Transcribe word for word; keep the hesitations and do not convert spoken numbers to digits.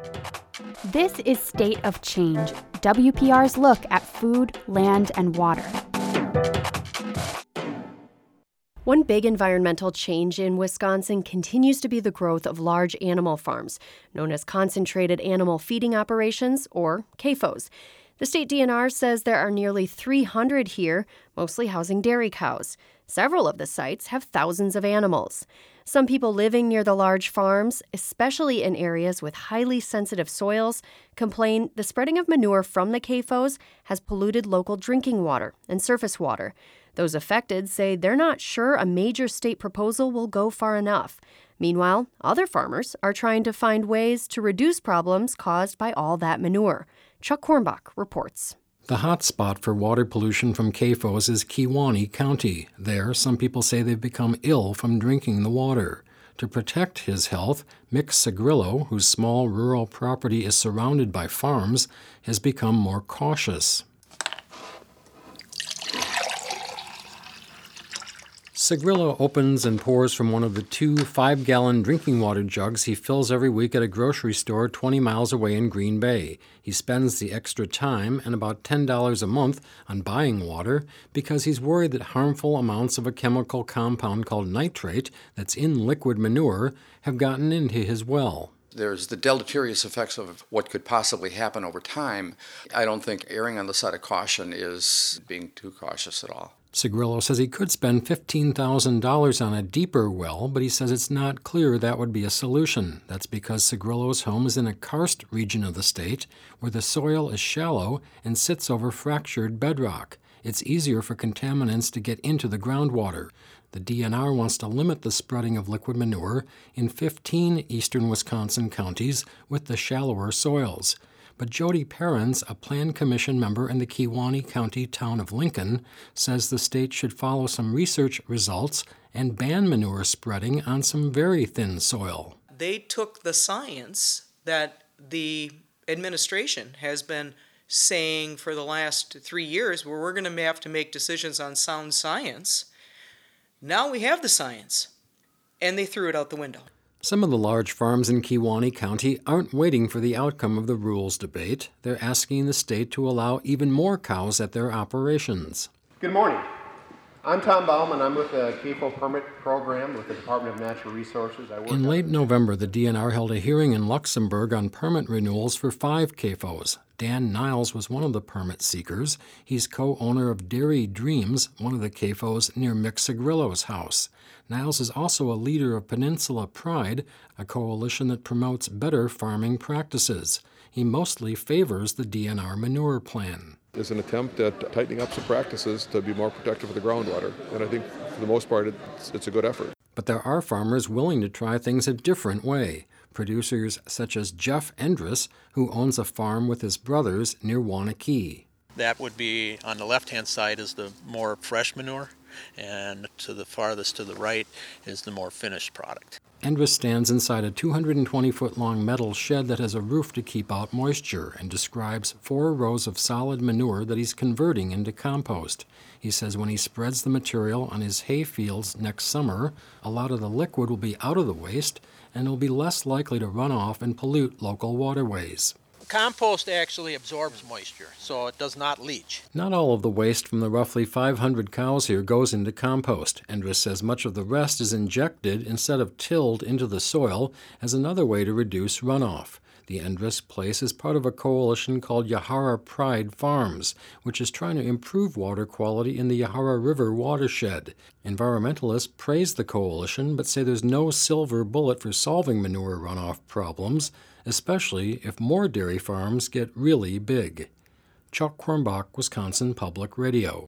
This is State of Change, W P R's look at food, land, and water. One big environmental change in Wisconsin continues to be the growth of large animal farms, known as concentrated animal feeding operations, or C A F Os. The state D N R says there are nearly three hundred here, mostly housing dairy cows. Several of the sites have thousands of animals. Some people living near the large farms, especially in areas with highly sensitive soils, complain the spreading of manure from the C A F Os has polluted local drinking water and surface water. Those affected say they're not sure a major state proposal will go far enough. Meanwhile, other farmers are trying to find ways to reduce problems caused by all that manure. Chuck Kornbach reports. The hot spot for water pollution from C A F Os is Kewaunee County. There, some people say they've become ill from drinking the water. To protect his health, Mick Sagrillo, whose small rural property is surrounded by farms, has become more cautious. Sagrillo opens and pours from one of the two five-gallon drinking water jugs he fills every week at a grocery store twenty miles away in Green Bay. He spends the extra time and about ten dollars a month on buying water because he's worried that harmful amounts of a chemical compound called nitrate that's in liquid manure have gotten into his well. There's the deleterious effects of what could possibly happen over time. I don't think erring on the side of caution is being too cautious at all. Sagrillo says he could spend fifteen thousand dollars on a deeper well, but he says it's not clear that would be a solution. That's because Sagrillo's home is in a karst region of the state where the soil is shallow and sits over fractured bedrock. It's easier for contaminants to get into the groundwater. The D N R wants to limit the spreading of liquid manure in fifteen eastern Wisconsin counties with the shallower soils. But Jody Perrins, a Plan Commission member in the Kewaunee County town of Lincoln, says the state should follow some research results and ban manure spreading on some very thin soil. They took the science that the administration has been saying for the last three years, where we're going to have to make decisions on sound science. Now we have the science, and they threw it out the window. Some of the large farms in Kewaunee County aren't waiting for the outcome of the rules debate. They're asking the state to allow even more cows at their operations. Good morning. I'm Tom Bauman. I'm with the C A F O permit program with the Department of Natural Resources. I work in late November, the D N R held a hearing in Luxembourg on permit renewals for five C A F Os. Dan Niles was one of the permit seekers. He's co-owner of Dairy Dreams, one of the C A F Os near Mick Sagrillo's house. Niles is also a leader of Peninsula Pride, a coalition that promotes better farming practices. He mostly favors the D N R manure plan. It's an attempt at tightening up some practices to be more protective of the groundwater, and I think for the most part it's, it's a good effort. But there are farmers willing to try things a different way. Producers such as Jeff Endress, who owns a farm with his brothers near Waunakee. That would be on the left-hand side is the more fresh manure, and to the farthest to the right is the more finished product. Endress stands inside a two hundred twenty foot long metal shed that has a roof to keep out moisture and describes four rows of solid manure that he's converting into compost. He says when he spreads the material on his hay fields next summer, a lot of the liquid will be out of the waste and it'll be less likely to run off and pollute local waterways. Compost actually absorbs moisture, so it does not leach. Not all of the waste from the roughly five hundred cows here goes into compost. Endress says much of the rest is injected instead of tilled into the soil as another way to reduce runoff. The Endress place is part of a coalition called Yahara Pride Farms, which is trying to improve water quality in the Yahara River watershed. Environmentalists praise the coalition but say there's no silver bullet for solving manure runoff problems, especially if more dairy farms get really big. Chuck Kornbach, Wisconsin Public Radio.